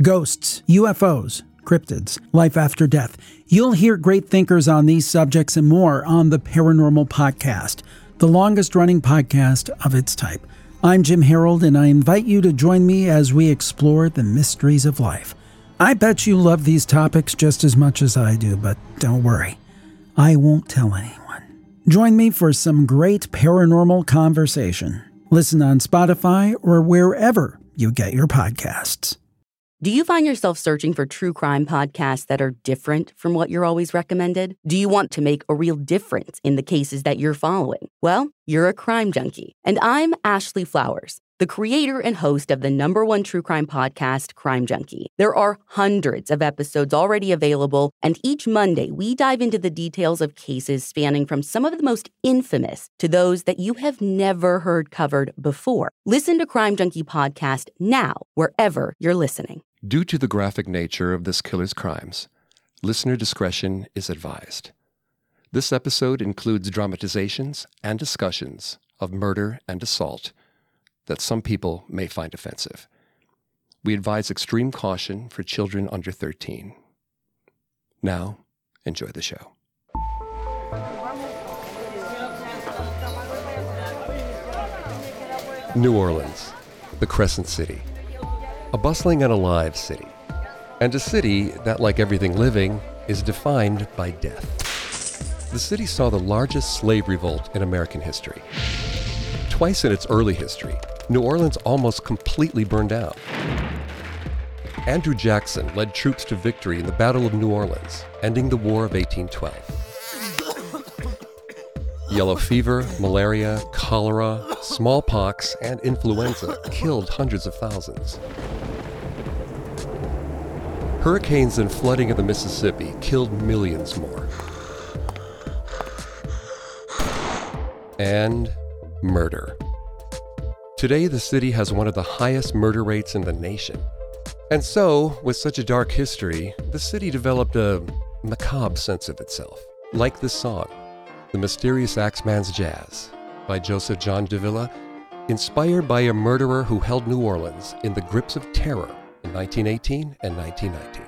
Ghosts, UFOs, cryptids, life after death. You'll hear great thinkers on these subjects and more on the Paranormal Podcast, the longest-running podcast of its type. I'm Jim Harold, and I invite you to join me as we explore the mysteries of life. I bet you love these topics just as much as I do, but don't worry, I won't tell anyone. Join me for some great paranormal conversation. Listen on Spotify or wherever you get your podcasts. Do you find yourself searching for true crime podcasts that are different from what you're always recommended? Do you want to make a real difference in the cases that you're following? Well, you're a crime junkie. And I'm Ashley Flowers, the creator and host of the #1 true crime podcast, Crime Junkie. There are hundreds of episodes already available, and each Monday we dive into the details of cases spanning from some of the most infamous to those that you have never heard covered before. Listen to Crime Junkie Podcast now, wherever you're listening. Due to the graphic nature of this killer's crimes, listener discretion is advised. This episode includes dramatizations and discussions of murder and assault that some people may find offensive. We advise extreme caution for children under 13. Now, enjoy the show. New Orleans, the Crescent City. A bustling and alive city. And a city that, like everything living, is defined by death. The city saw the largest slave revolt in American history. Twice in its early history, New Orleans almost completely burned out. Andrew Jackson led troops to victory in the Battle of New Orleans, ending the War of 1812. Yellow fever, malaria, cholera, smallpox, and influenza killed hundreds of thousands. Hurricanes and flooding of the Mississippi killed millions more. And murder. Today, the city has one of the highest murder rates in the nation. And so, with such a dark history, the city developed a macabre sense of itself. Like this song, The Mysterious Axeman's Jazz, by Joseph John Davila, inspired by a murderer who held New Orleans in the grips of terror in 1918 and 1919.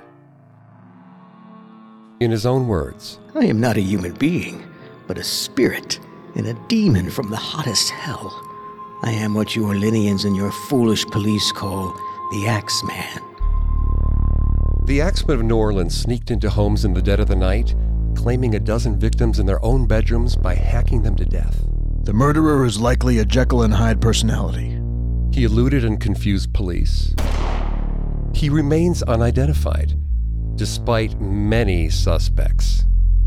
In his own words, I am not a human being, but a spirit and a demon from the hottest hell. I am what you Orleanians and your foolish police call the Axeman. The Axeman of New Orleans sneaked into homes in the dead of the night, claiming a dozen victims in their own bedrooms by hacking them to death. The murderer is likely a Jekyll and Hyde personality. He eluded and confused police. He remains unidentified, despite many suspects.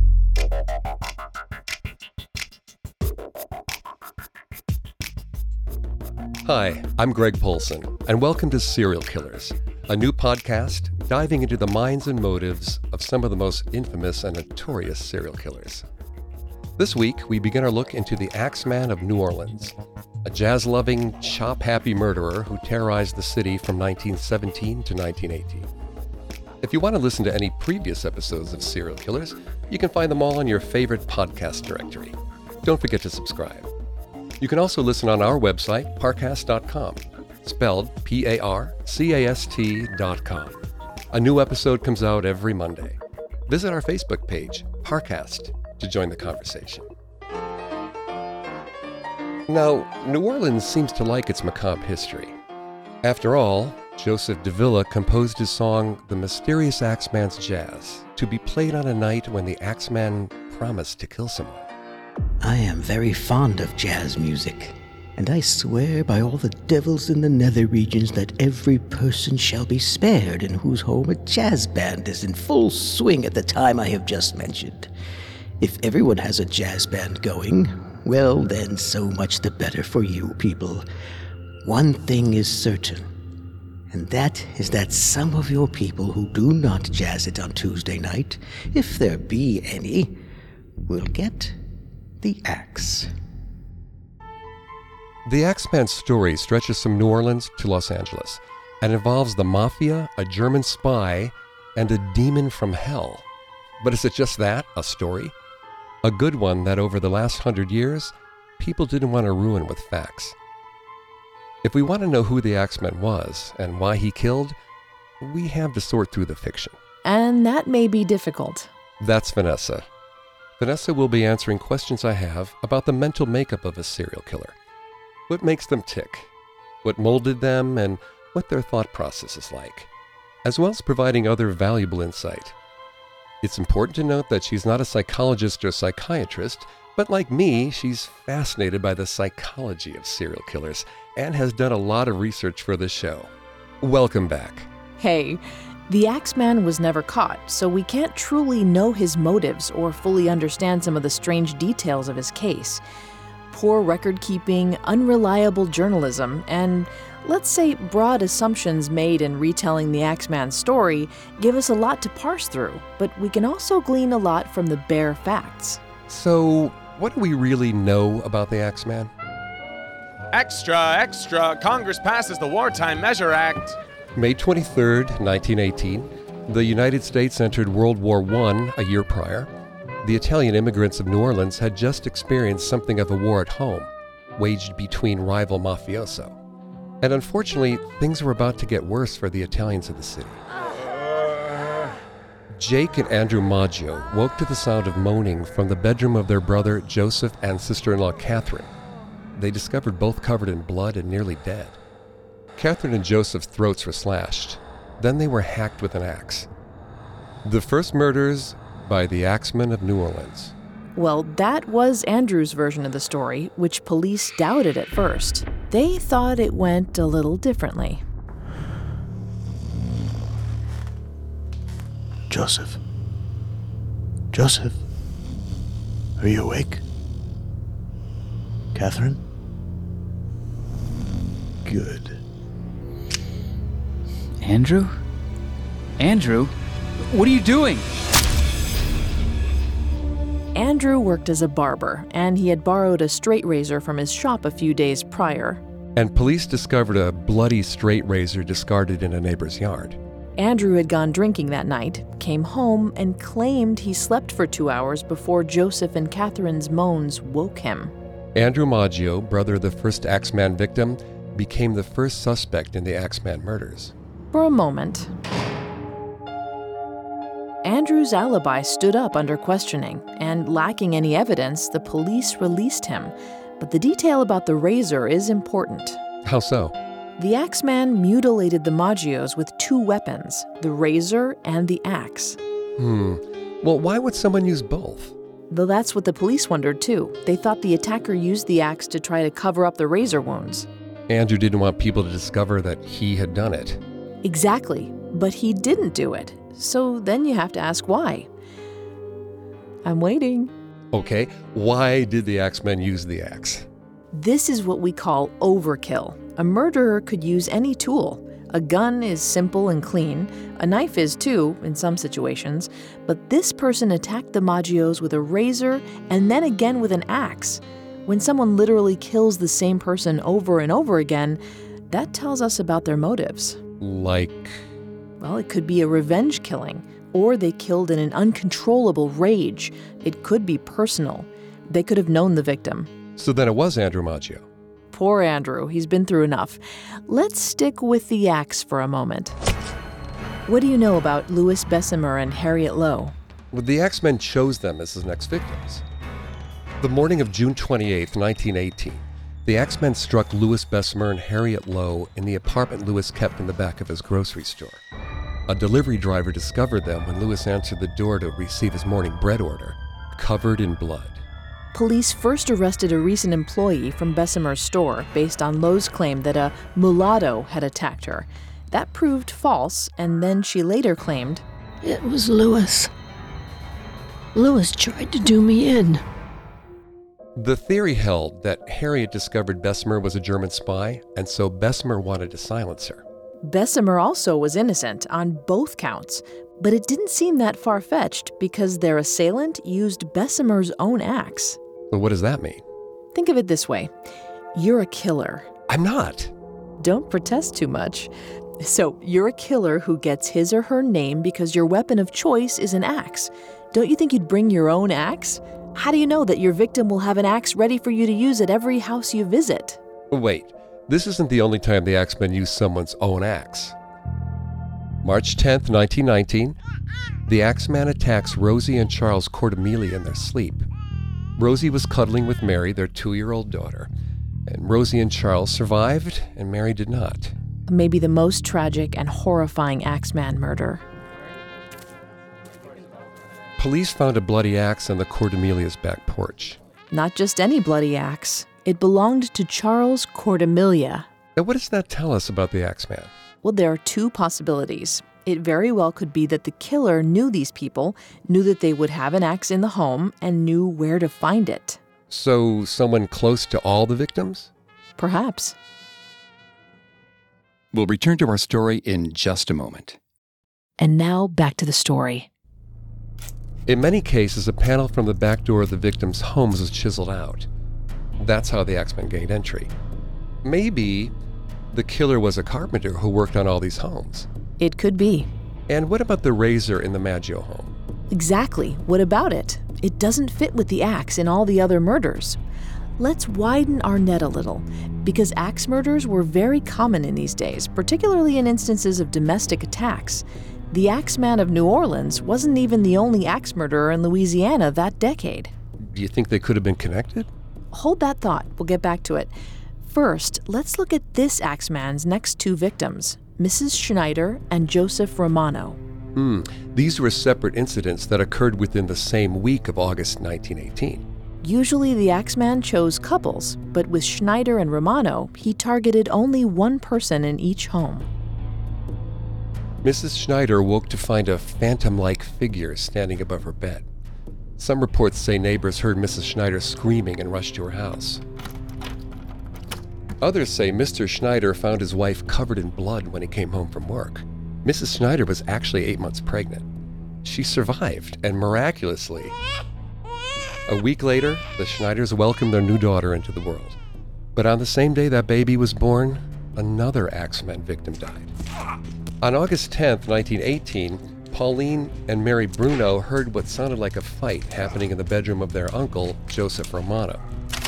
Hi, I'm Greg Polson, and welcome to Serial Killers, a new podcast diving into the minds and motives of some of the most infamous and notorious serial killers. This week, we begin our look into the Axeman of New Orleans, a jazz-loving, chop-happy murderer who terrorized the city from 1917 to 1918. If you want to listen to any previous episodes of Serial Killers, you can find them all on your favorite podcast directory. Don't forget to subscribe. You can also listen on our website, parcast.com, spelled Parcast.com. A new episode comes out every Monday. Visit our Facebook page, Parcast, to join the conversation. Now, New Orleans seems to like its macabre history. After all, Joseph Davila composed his song, The Mysterious Axeman's Jazz, to be played on a night when the Axeman promised to kill someone. I am very fond of jazz music, and I swear by all the devils in the nether regions that every person shall be spared in whose home a jazz band is in full swing at the time I have just mentioned. If everyone has a jazz band going, well then so much the better for you people. One thing is certain, and that is that some of your people who do not jazz it on Tuesday night, if there be any, will get the axe. The Axeman's story stretches from New Orleans to Los Angeles and involves the mafia, a German spy, and a demon from hell. But is it just that, a story? A good one that over the last 100 years, people didn't want to ruin with facts. If we want to know who the Axeman was and why he killed, we have to sort through the fiction. And that may be difficult. That's Vanessa. Vanessa will be answering questions I have about the mental makeup of a serial killer. What makes them tick? What molded them, and what their thought process is like, as well as providing other valuable insight. It's important to note that she's not a psychologist or psychiatrist, but like me, she's fascinated by the psychology of serial killers and has done a lot of research for this show. Welcome back. Hey, the Axeman was never caught, so we can't truly know his motives or fully understand some of the strange details of his case. Poor record-keeping, unreliable journalism, and, let's say, broad assumptions made in retelling the Axeman's story give us a lot to parse through, but we can also glean a lot from the bare facts. So, what do we really know about the Axeman? Extra, extra, Congress passes the Wartime Measure Act. May 23, 1918, the United States entered World War I a year prior. The Italian immigrants of New Orleans had just experienced something of a war at home, waged between rival mafioso. And unfortunately, things were about to get worse for the Italians of the city. Jake and Andrew Maggio woke to the sound of moaning from the bedroom of their brother Joseph and sister-in-law Catherine. They discovered both covered in blood and nearly dead. Catherine and Joseph's throats were slashed. Then they were hacked with an axe. The first murders by the Axeman of New Orleans. Well, that was Andrew's version of the story, which police doubted at first. They thought it went a little differently. Joseph? Joseph? Are you awake? Catherine? Good. Andrew? Andrew? What are you doing? Andrew worked as a barber, and he had borrowed a straight razor from his shop a few days prior. And police discovered a bloody straight razor discarded in a neighbor's yard. Andrew had gone drinking that night, came home, and claimed he slept for 2 hours before Joseph and Catherine's moans woke him. Andrew Maggio, brother of the first Axeman victim, became the first suspect in the Axeman murders. For a moment, Andrew's alibi stood up under questioning, and lacking any evidence, the police released him. But the detail about the razor is important. How so? The Axeman mutilated the Maggios with 2 weapons, the razor and the axe. Well, why would someone use both? Though that's what the police wondered too. They thought the attacker used the axe to try to cover up the razor wounds. Andrew didn't want people to discover that he had done it. Exactly, but he didn't do it. So then you have to ask why. I'm waiting. Okay, why did the Axeman use the axe? This is what we call overkill. A murderer could use any tool. A gun is simple and clean. A knife is too, in some situations. But this person attacked the Maggios with a razor and then again with an axe. When someone literally kills the same person over and over again, that tells us about their motives. Like? Well, it could be a revenge killing, or they killed in an uncontrollable rage. It could be personal. They could have known the victim. So then it was Andrew Maggio. Poor Andrew, he's been through enough. Let's stick with the axe for a moment. What do you know about Louis Bessemer and Harriet Lowe? Well, the Axemen chose them as his next victims. The morning of June 28, 1918, the Axemen struck Louis Bessemer and Harriet Lowe in the apartment Louis kept in the back of his grocery store. A delivery driver discovered them when Louis answered the door to receive his morning bread order, covered in blood. Police first arrested a recent employee from Bessemer's store based on Lowe's claim that a mulatto had attacked her. That proved false, and then she later claimed, "It was Louis. Louis tried to do me in." The theory held that Harriet discovered Bessemer was a German spy, and so Bessemer wanted to silence her. Bessemer also was innocent on both counts, but it didn't seem that far-fetched because their assailant used Bessemer's own axe. Well, what does that mean? Think of it this way. You're a killer. I'm not. Don't protest too much. So, you're a killer who gets his or her name because your weapon of choice is an axe. Don't you think you'd bring your own axe? How do you know that your victim will have an axe ready for you to use at every house you visit? Wait, this isn't the only time the Axemen used someone's own axe. March 10th, 1919, the Axeman attacks Rosie and Charles Cordemelia in their sleep. Rosie was cuddling with Mary, their 2-year-old daughter, and Rosie and Charles survived, and Mary did not. Maybe the most tragic and horrifying Axeman murder. Police found a bloody axe on the Cordemelia's back porch. Not just any bloody axe. It belonged to Charles Cordemelia. Now, what does that tell us about the Axeman? Well, there are two possibilities. It very well could be that the killer knew these people, knew that they would have an axe in the home, and knew where to find it. So, someone close to all the victims? Perhaps. We'll return to our story in just a moment. And now, back to the story. In many cases, a panel from the back door of the victims' homes was chiseled out. That's how the Axeman gained entry. Maybe the killer was a carpenter who worked on all these homes. It could be. And what about the razor in the Maggio home? Exactly. What about it? It doesn't fit with the axe in all the other murders. Let's widen our net a little, because axe murders were very common in these days, particularly in instances of domestic attacks. The Axeman of New Orleans wasn't even the only axe murderer in Louisiana that decade. Do you think they could have been connected? Hold that thought. We'll get back to it. First, let's look at this Axeman's next two victims, Mrs. Schneider and Joseph Romano. These were separate incidents that occurred within the same week of August 1918. Usually the Axeman chose couples, but with Schneider and Romano, he targeted only one person in each home. Mrs. Schneider woke to find a phantom-like figure standing above her bed. Some reports say neighbors heard Mrs. Schneider screaming and rushed to her house. Others say Mr. Schneider found his wife covered in blood when he came home from work. Mrs. Schneider was actually 8 months pregnant. She survived, and miraculously, a week later, the Schneiders welcomed their new daughter into the world. But on the same day that baby was born, another Axeman victim died. On August 10th, 1918, Pauline and Mary Bruno heard what sounded like a fight happening in the bedroom of their uncle, Joseph Romano.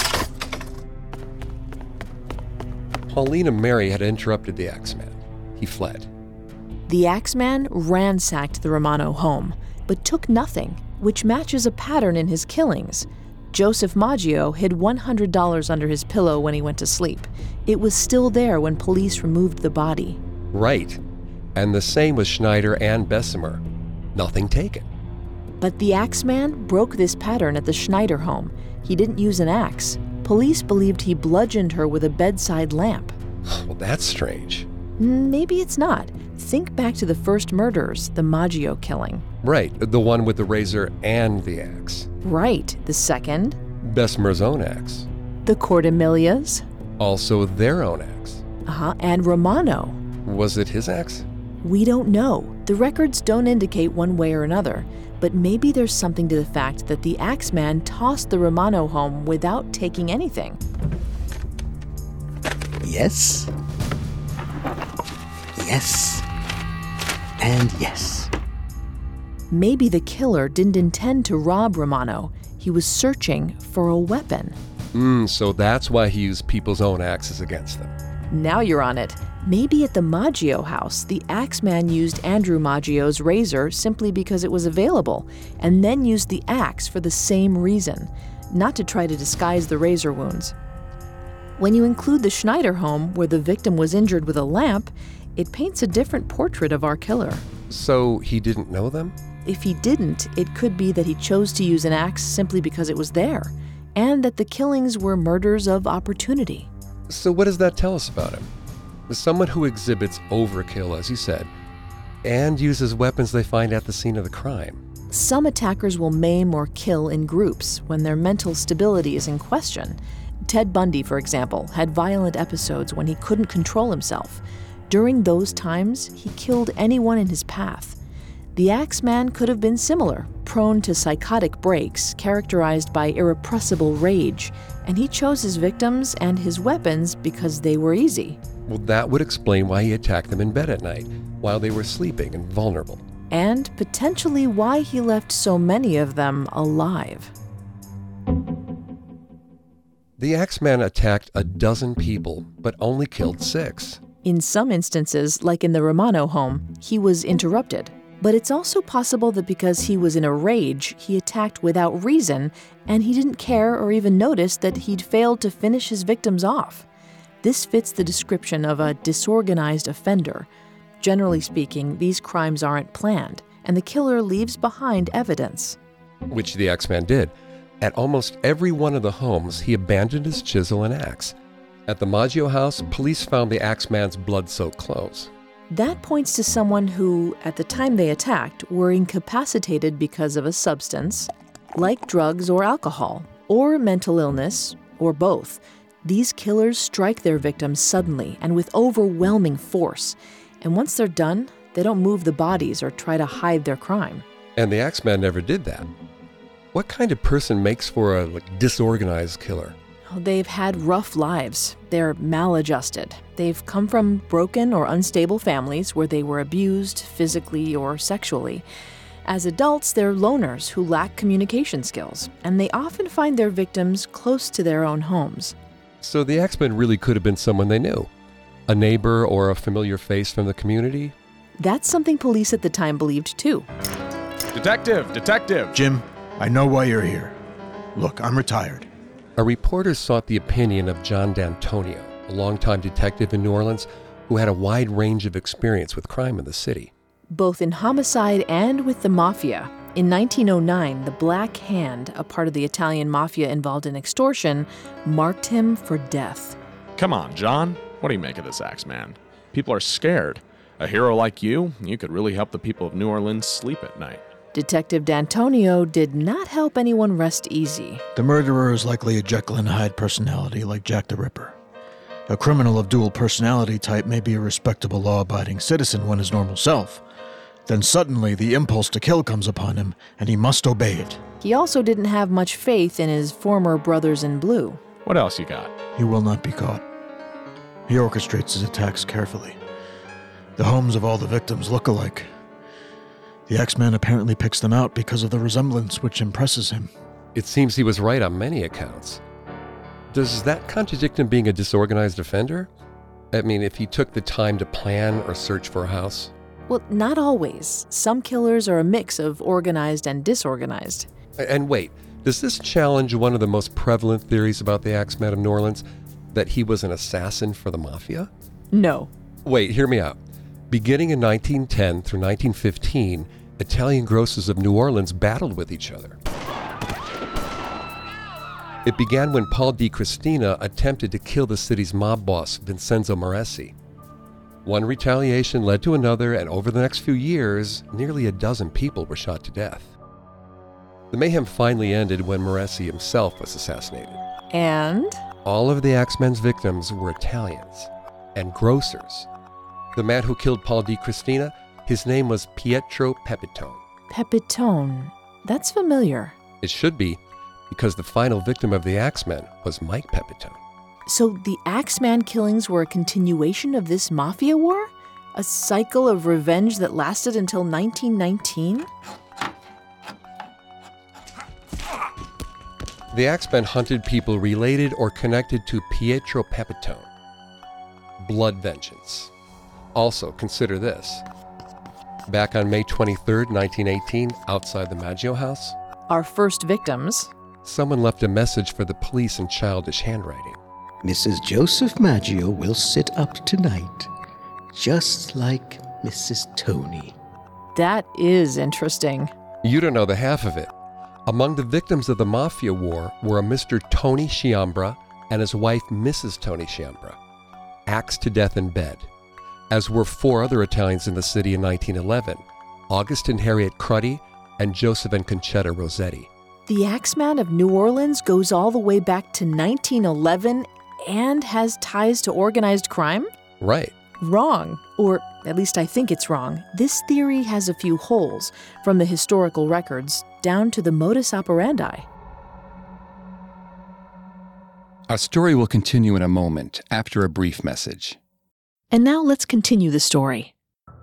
Pauline and Mary had interrupted the Axeman. He fled. The Axeman ransacked the Romano home, but took nothing, which matches a pattern in his killings. Joseph Maggio hid $100 under his pillow when he went to sleep. It was still there when police removed the body. Right. And the same with Schneider and Bessemer. Nothing taken. But the Axeman broke this pattern at the Schneider home. He didn't use an axe. Police believed he bludgeoned her with a bedside lamp. Well, that's strange. Maybe it's not. Think back to the first murders, the Maggio killing. Right, the one with the razor and the axe. Right, the second. Bessemer's own axe. The Cordemelias. Also their own axe. And Romano. Was it his axe? We don't know. The records don't indicate one way or another, but maybe there's something to the fact that the Axeman tossed the Romano home without taking anything. Yes. Yes. And yes. Maybe the killer didn't intend to rob Romano. He was searching for a weapon. So that's why he used people's own axes against them. Now you're on it. Maybe at the Maggio house, the Axeman used Andrew Maggio's razor simply because it was available, and then used the axe for the same reason, not to try to disguise the razor wounds. When you include the Schneider home, where the victim was injured with a lamp, it paints a different portrait of our killer. So he didn't know them? If he didn't, it could be that he chose to use an axe simply because it was there, and that the killings were murders of opportunity. So what does that tell us about him? Someone who exhibits overkill, as you said, and uses weapons they find at the scene of the crime. Some attackers will maim or kill in groups when their mental stability is in question. Ted Bundy, for example, had violent episodes when he couldn't control himself. During those times, he killed anyone in his path. The Axeman could have been similar, prone to psychotic breaks characterized by irrepressible rage, and he chose his victims and his weapons because they were easy. Well, that would explain why he attacked them in bed at night, while they were sleeping and vulnerable. And potentially why he left so many of them alive. The Axeman attacked 12 people, but only killed 6. In some instances, like in the Romano home, he was interrupted. But it's also possible that because he was in a rage, he attacked without reason, and he didn't care or even notice that he'd failed to finish his victims off. This fits the description of a disorganized offender. Generally speaking, these crimes aren't planned, and the killer leaves behind evidence. Which the Axeman did. At almost every one of the homes, he abandoned his chisel and axe. At the Maggio house, police found the Axeman's blood-soaked clothes. That points to someone who, at the time they attacked, were incapacitated because of a substance, like drugs or alcohol, or mental illness, or both. These killers strike their victims suddenly and with overwhelming force. And once they're done, they don't move the bodies or try to hide their crime. And the Axeman never did that. What kind of person makes for a disorganized killer? They've had rough lives. They're maladjusted. They've come from broken or unstable families where they were abused physically or sexually. As adults, they're loners who lack communication skills, and they often find their victims close to their own homes. So the Axeman really could have been someone they knew. A neighbor or a familiar face from the community? That's something police at the time believed too. Detective! Jim, I know why you're here. Look, I'm retired. A reporter sought the opinion of John D'Antonio, a longtime detective in New Orleans who had a wide range of experience with crime in the city. Both in homicide and with the mafia. In 1909, the Black Hand, a part of the Italian mafia involved in extortion, marked him for death. Come on, John. What do you make of this Axeman? People are scared. A hero like you could really help the people of New Orleans sleep at night. Detective D'Antonio did not help anyone rest easy. The murderer is likely a Jekyll and Hyde personality like Jack the Ripper. A criminal of dual personality type may be a respectable, law-abiding citizen when his normal self. Then suddenly the impulse to kill comes upon him, and he must obey it. He also didn't have much faith in his former brothers in blue. What else you got? He will not be caught. He orchestrates his attacks carefully. The homes of all the victims look alike. The Axeman apparently picks them out because of the resemblance which impresses him. It seems he was right on many accounts. Does that contradict him being a disorganized offender? I mean, if he took the time to plan or search for a house? Well, not always. Some killers are a mix of organized and disorganized. And wait, does this challenge one of the most prevalent theories about the Axeman of New Orleans, that he was an assassin for the mafia? No. Wait, hear me out. Beginning in 1910 through 1915, Italian grocers of New Orleans battled with each other. It began when Paul Di Cristina attempted to kill the city's mob boss, Vincenzo Maresi. One retaliation led to another, and over the next few years, nearly a dozen people were shot to death. The mayhem finally ended when Maresi himself was assassinated. And? All of the Axeman's victims were Italians and grocers. The man who killed Paul Di Cristina, his name was Pietro Pepitone. Pepitone. That's familiar. It should be, because the final victim of the Axeman was Mike Pepitone. So the Axeman killings were a continuation of this mafia war? A cycle of revenge that lasted until 1919? The Axeman hunted people related or connected to Pietro Pepitone. Blood vengeance. Also, consider this. Back on May 23, 1918, outside the Maggio house, Our first victims. Someone left a message for the police in childish handwriting. Mrs. Joseph Maggio will sit up tonight, just like Mrs. Tony. That is interesting. You don't know the half of it. Among the victims of the Mafia War were a Mr. Tony Sciambra and his wife, Mrs. Tony Sciambra, axed to death in bed, as were 4 other Italians in the city in 1911, August and Harriet Cruddy and Joseph and Concetta Rossetti. The Axeman of New Orleans goes all the way back to 1911 and has ties to organized crime? Right. Wrong. Or at least I think it's wrong. This theory has a few holes, from the historical records down to the modus operandi. Our story will continue in a moment after a brief message. And now let's continue the story.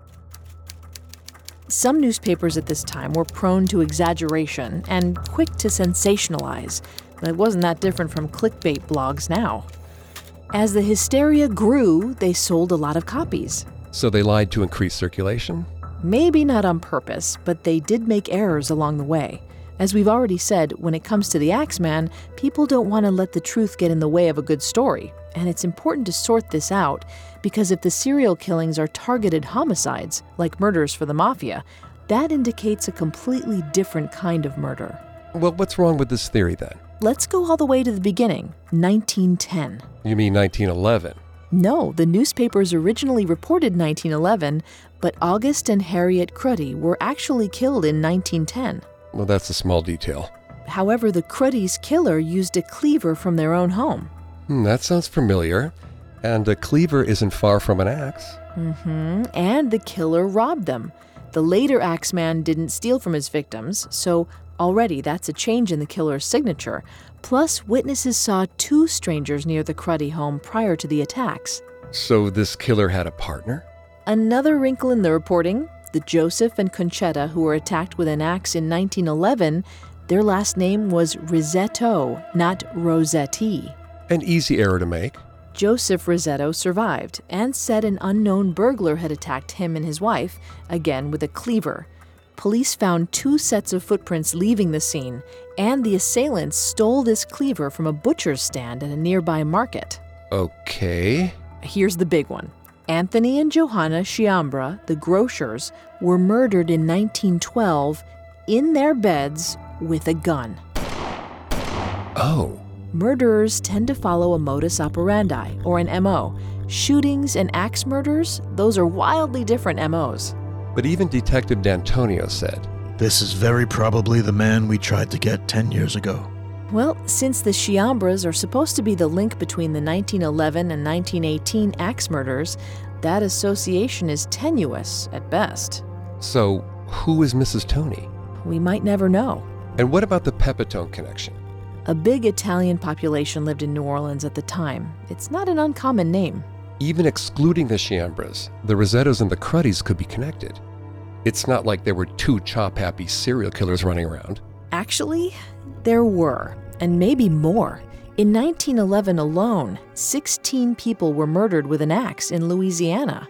Some newspapers at this time were prone to exaggeration and quick to sensationalize. It wasn't that different from clickbait blogs now. As the hysteria grew, they sold a lot of copies. So they lied to increase circulation? Maybe not on purpose, but they did make errors along the way. As we've already said, when it comes to the Axeman, people don't want to let the truth get in the way of a good story. And it's important to sort this out, because if the serial killings are targeted homicides, like murders for the mafia, that indicates a completely different kind of murder. Well, what's wrong with this theory then? Let's go all the way to the beginning, 1910. You mean 1911? No, the newspapers originally reported 1911, but August and Harriet Cruddy were actually killed in 1910. Well, that's a small detail. However, the Cruddy's killer used a cleaver from their own home. That sounds familiar. And a cleaver isn't far from an axe. And the killer robbed them. The later Axeman didn't steal from his victims, so already that's a change in the killer's signature. Plus, witnesses saw 2 strangers near the Cruddy home prior to the attacks. So this killer had a partner? Another wrinkle in the reporting, the Joseph and Conchetta who were attacked with an axe in 1911, their last name was Rosetto, not Rossetti. An easy error to make. Joseph Rosetto survived and said an unknown burglar had attacked him and his wife, again with a cleaver. Police found 2 sets of footprints leaving the scene, and the assailants stole this cleaver from a butcher's stand at a nearby market. Okay. Here's the big one. Anthony and Johanna Chiambra, the grocers, were murdered in 1912 in their beds with a gun. Oh. Murderers tend to follow a modus operandi, or an MO. Shootings and axe murders, those are wildly different MOs. But even Detective D'Antonio said, This is very probably the man we tried to get 10 years ago. Well, since the Chiambras are supposed to be the link between the 1911 and 1918 axe murders, that association is tenuous at best. So, who is Mrs. Tony? We might never know. And what about the Pepitone connection? A big Italian population lived in New Orleans at the time. It's not an uncommon name. Even excluding the Chiambras, the Rosettos and the Cruddys could be connected. It's not like there were 2 chop-happy serial killers running around. Actually, there were, and maybe more. In 1911 alone, 16 people were murdered with an axe in Louisiana.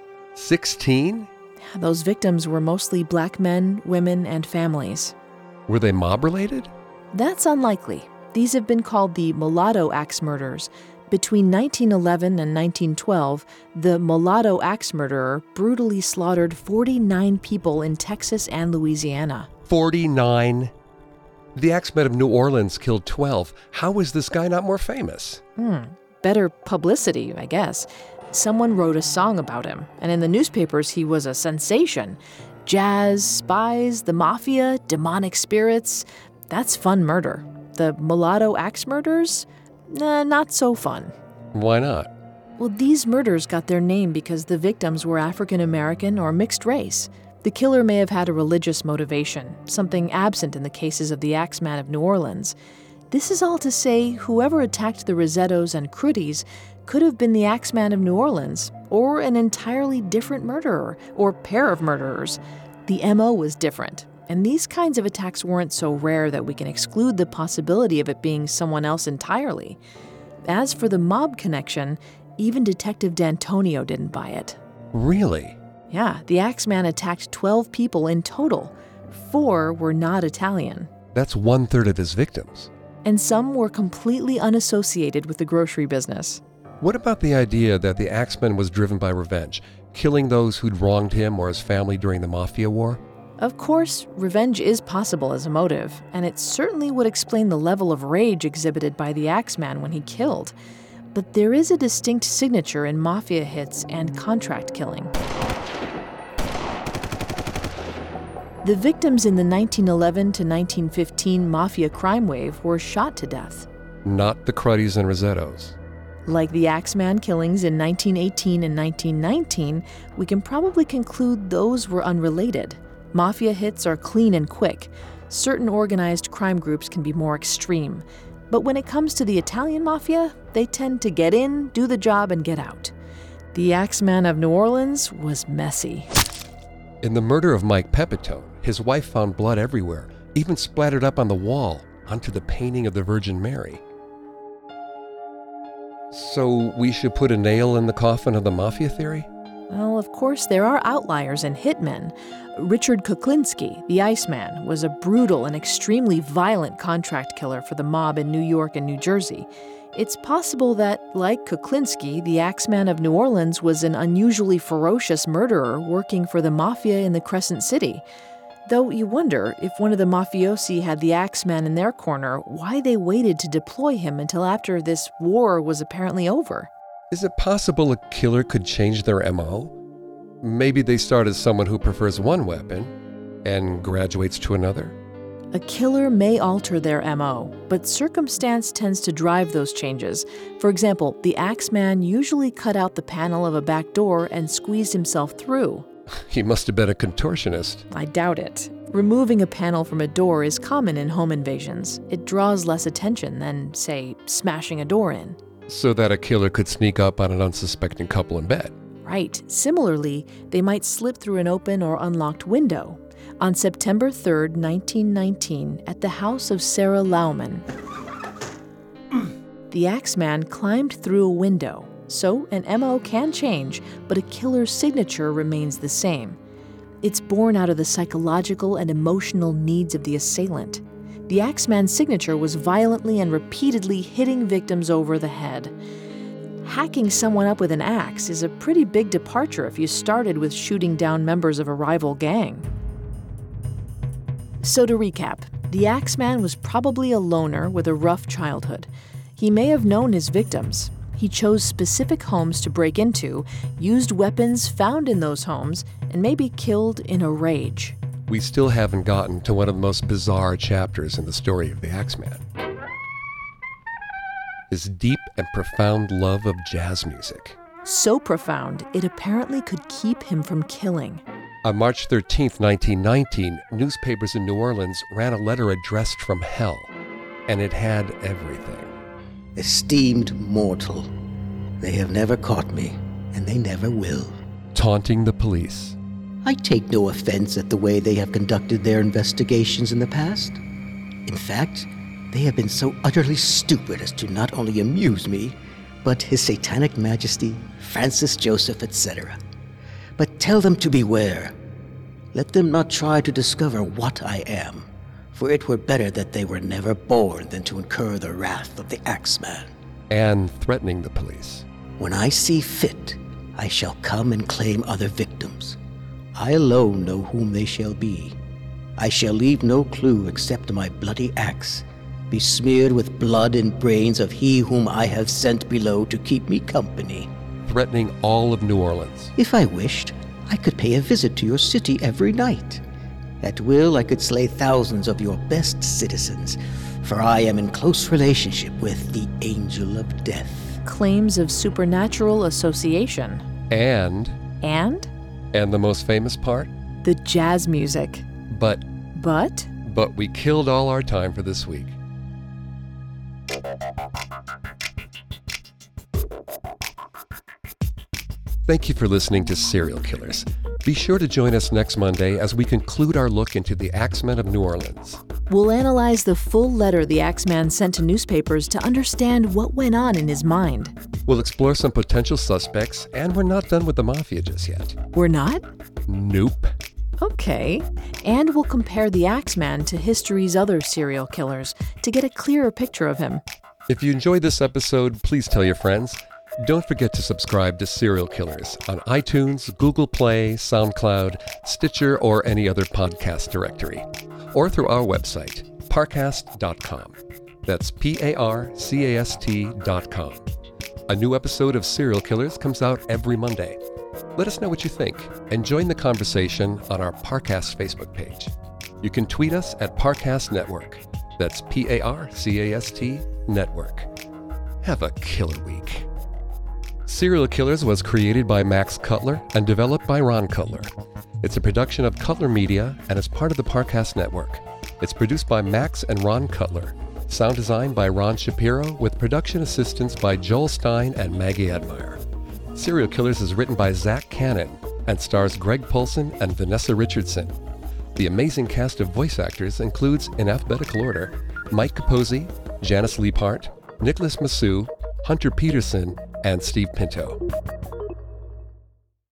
16? Those victims were mostly black men, women, and families. Were they mob-related? That's unlikely. These have been called the mulatto axe murders. Between 1911 and 1912, the mulatto axe murderer brutally slaughtered 49 people in Texas and Louisiana. 49? The Axemen of New Orleans killed 12. How is this guy not more famous? Better publicity, I guess. Someone wrote a song about him, and in the newspapers he was a sensation. Jazz, spies, the mafia, demonic spirits. That's fun murder. The mulatto axe murders? Not so fun. Why not? Well, these murders got their name because the victims were African American or mixed race. The killer may have had a religious motivation, something absent in the cases of the Axeman of New Orleans. This is all to say whoever attacked the Rosettos and Cruddys could have been the Axeman of New Orleans, or an entirely different murderer, or pair of murderers. The MO was different, and these kinds of attacks weren't so rare that we can exclude the possibility of it being someone else entirely. As for the mob connection, even Detective D'Antonio didn't buy it. Really? Yeah, the Axeman attacked 12 people in total. 4 were not Italian. That's 1/3 of his victims. And some were completely unassociated with the grocery business. What about the idea that the Axeman was driven by revenge, killing those who'd wronged him or his family during the Mafia War? Of course, revenge is possible as a motive, and it certainly would explain the level of rage exhibited by the Axeman when he killed. But there is a distinct signature in mafia hits and contract killing. The victims in the 1911 to 1915 mafia crime wave were shot to death. Not the Cruddys and Rosettos. Like the Axeman killings in 1918 and 1919, we can probably conclude those were unrelated. Mafia hits are clean and quick. Certain organized crime groups can be more extreme. But when it comes to the Italian mafia, they tend to get in, do the job, and get out. The Axeman of New Orleans was messy. In the murder of Mike Pepitone, his wife found blood everywhere, even splattered up on the wall onto the painting of the Virgin Mary. So we should put a nail in the coffin of the mafia theory? Well, of course, there are outliers and hitmen. Richard Kuklinski, the Iceman, was a brutal and extremely violent contract killer for the mob in New York and New Jersey. It's possible that, like Kuklinski, the Axeman of New Orleans was an unusually ferocious murderer working for the mafia in the Crescent City. Though you wonder, if one of the mafiosi had the Axeman in their corner, why they waited to deploy him until after this war was apparently over. Is it possible a killer could change their MO? Maybe they start as someone who prefers one weapon and graduates to another? A killer may alter their MO, but circumstance tends to drive those changes. For example, the Axeman usually cut out the panel of a back door and squeezed himself through. He must have been a contortionist. I doubt it. Removing a panel from a door is common in home invasions. It draws less attention than, say, smashing a door in. So that a killer could sneak up on an unsuspecting couple in bed. Right. Similarly, they might slip through an open or unlocked window. On September 3rd, 1919, at the house of Sarah Lauman, the Axeman climbed through a window. So an MO can change, but a killer's signature remains the same. It's born out of the psychological and emotional needs of the assailant. The Axeman's signature was violently and repeatedly hitting victims over the head. Hacking someone up with an axe is a pretty big departure if you started with shooting down members of a rival gang. So to recap, the Axeman was probably a loner with a rough childhood. He may have known his victims. He chose specific homes to break into, used weapons found in those homes, and maybe killed in a rage. We still haven't gotten to one of the most bizarre chapters in the story of the Axeman. His deep and profound love of jazz music. So profound, it apparently could keep him from killing. On March 13, 1919, newspapers in New Orleans ran a letter addressed from hell, and it had everything. Esteemed mortal, they have never caught me, and they never will. Taunting the police. I take no offense at the way they have conducted their investigations in the past. In fact, they have been so utterly stupid as to not only amuse me, but His Satanic Majesty, Francis Joseph, etc. But tell them to beware. Let them not try to discover what I am, for it were better that they were never born than to incur the wrath of the Axeman. And threatening the police. When I see fit, I shall come and claim other victims. I alone know whom they shall be. I shall leave no clue except my bloody axe, besmeared with blood and brains of he whom I have sent below to keep me company. Threatening all of New Orleans. If I wished, I could pay a visit to your city every night. At will, I could slay thousands of your best citizens, for I am in close relationship with the Angel of Death. Claims of supernatural association. And the most famous part? The jazz music. But we killed all our time for this week. Thank you for listening to Serial Killers. Be sure to join us next Monday as we conclude our look into the Axeman of New Orleans. We'll analyze the full letter the Axeman sent to newspapers to understand what went on in his mind. We'll explore some potential suspects, and we're not done with the mafia just yet. We're not? Nope. Okay. And we'll compare the Axeman to history's other serial killers to get a clearer picture of him. If you enjoyed this episode, please tell your friends. Don't forget to subscribe to Serial Killers on iTunes, Google Play, SoundCloud, Stitcher, or any other podcast directory, or through our website, parcast.com. That's PARCAST.com. A new episode of Serial Killers comes out every Monday. Let us know what you think and join the conversation on our Parcast Facebook page. You can tweet us at Parcast Network. That's PARCAST Network. Have a killer week. Serial Killers was created by Max Cutler and developed by Ron Cutler. It's a production of Cutler Media and is part of the Parcast Network. It's produced by Max and Ron Cutler. Sound design by Ron Shapiro with production assistance by Joel Stein and Maggie Admire. Serial Killers is written by Zach Cannon and stars Greg Polson and Vanessa Richardson. The amazing cast of voice actors includes, in alphabetical order, Mike Capozzi, Janice Liebhart, Nicholas Massou, Hunter Peterson, and Steve Pinto.